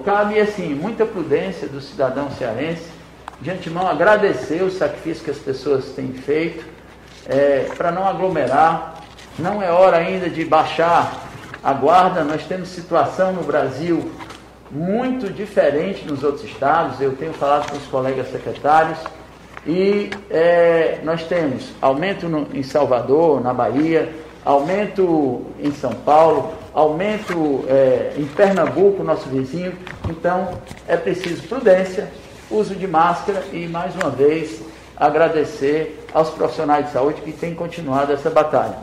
cabe, assim, muita prudência do cidadão cearense, de antemão agradecer o sacrifício que as pessoas têm feito, para não aglomerar. Não é hora ainda de baixar a guarda. Nós temos situação no Brasil muito diferente nos outros estados. Eu tenho falado com os colegas secretários e nós temos aumento em Salvador, na Bahia, aumento em São Paulo, aumento em Pernambuco, nosso vizinho. Então é preciso prudência, uso de máscara e, mais uma vez, agradecer aos profissionais de saúde que têm continuado essa batalha.